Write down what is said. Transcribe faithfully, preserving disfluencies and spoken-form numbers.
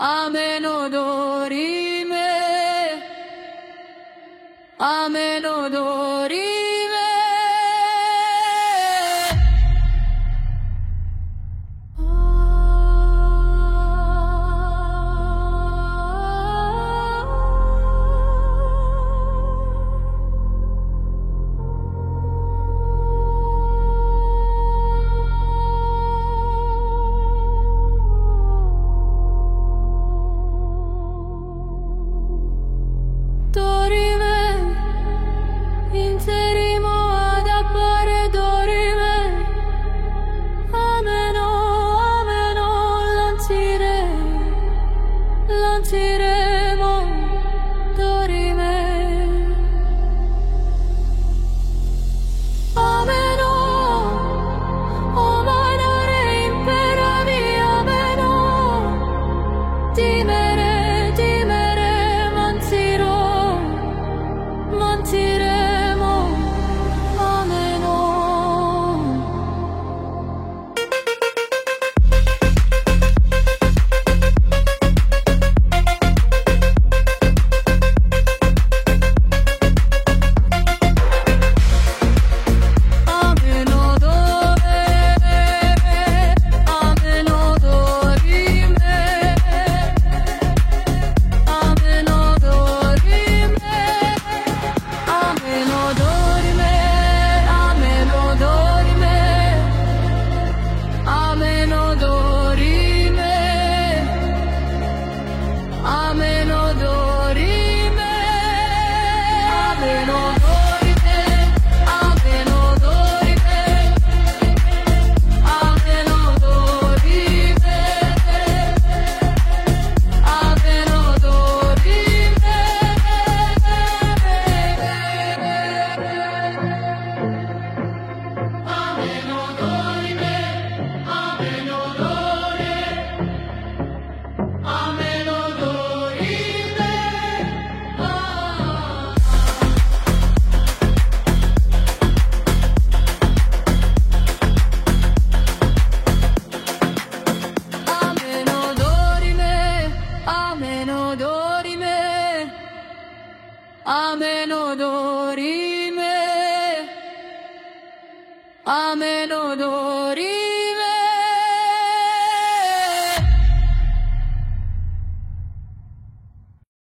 Amen odorime, Amen odorime. Dorime, interimo ad appare dorime. Ameno, ameno, lancire, lanciremo dorime. Ameno, o manare imperavi, ameno, timere, timere, manziro. Mantiremo, ameno. Ameno dore, ameno dorime, ameno dorime. Ameno dorime, ameno dorime, ameno dorime, ameno dorime, ameno dorime, ameno dorime, ameno dorime, ameno dorime. Ameno dorime, ameno dore, ameno dorime. Ah. Ameno dorime, ameno dorime, ameno dorime, ameno dorime.